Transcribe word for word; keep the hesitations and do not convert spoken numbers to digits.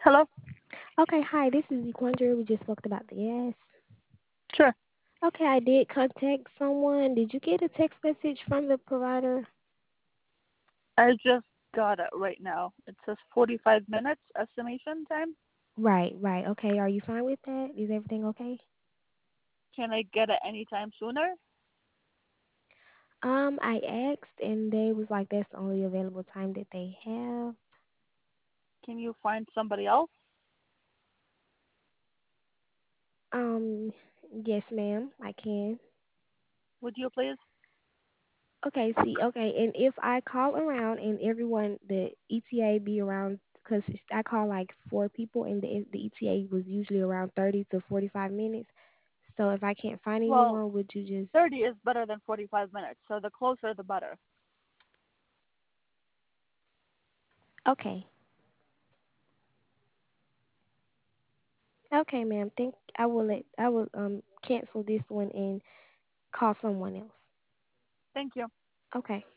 Hello? Okay, hi, this is Equandra. We just spoke about the gas. Sure. Okay, I did contact someone. Did you get a text message from the provider? I just got it right now. It says forty-five minutes estimation time. Right, right. Okay, are you fine with that? Is everything okay? Can I get it anytime sooner? Um, I asked and they was like that's the only available time that they have. Can you find somebody else? Um, yes, ma'am, I can. Would you please? Okay, see, okay, and if I call around and everyone, the E T A be around, because I call like four people and the the E T A was usually around thirty to forty-five minutes. So if I can't find Well, anyone, would you just, thirty is better than forty-five minutes, so the closer the better. okay, okay, ma'am, think I will let, I will um cancel this one and call someone else. Thank you. Okay.